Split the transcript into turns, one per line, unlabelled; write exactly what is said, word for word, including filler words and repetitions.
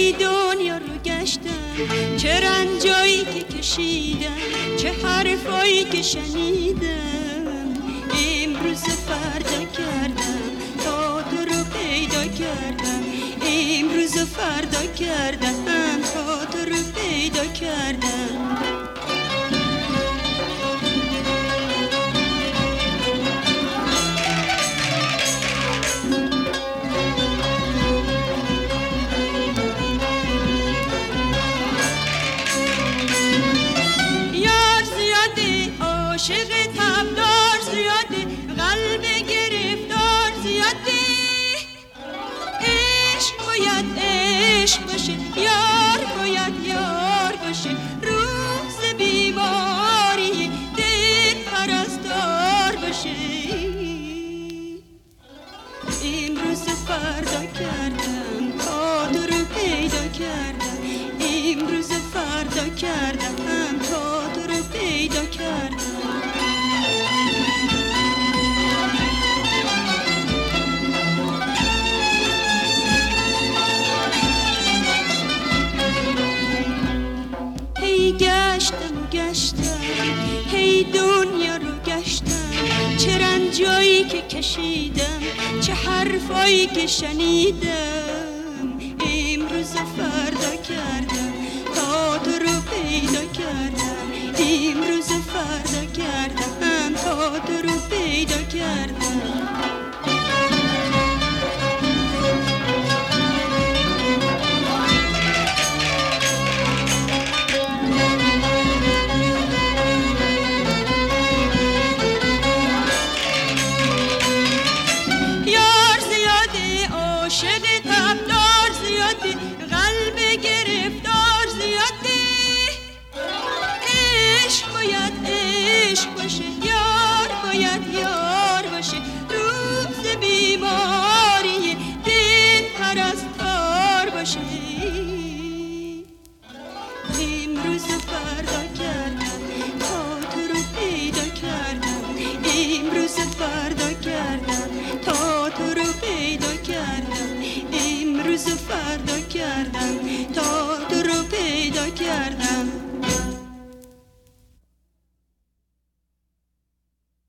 هی دنیا رو گشتم، چه رنجایی که کشیدم، چه حرفایی که شنیدم. امروز فردا کردم تا تو رو پیدا کردم، امروز فردا کردم تا تو رو پیدا کردم. عاشق تبدار زیاده، قلب گرفتار زیاده. عشق باید عشق باشه، یار باید یار باشه. روز بیماری دل پرستار باشه. امروز فردا کردم تا تو رو پیدا کردم، امروز فردا کردم تا تو رو پیدا کردم. گشتم و گشتم، هی دنیا رو گشتم، چه رنجایی که کشیدم، چه حرفایی که شنیدم. امروز فردا کردم تا تو رو پیدا کردم، امروز فردا کردم تا تو رو پیدا کردم. عاشق تبدار زیاده، قلب گرفتار زیاده. عشق باید عشق باشه، یار باید یار باشه. روز بیماری دل پرستار باشه. امروز فردا کردم تا تو رو پیدا کردم، امروز فردا کردم تا تو رو پیدا کردم، امروز فردا کردم تا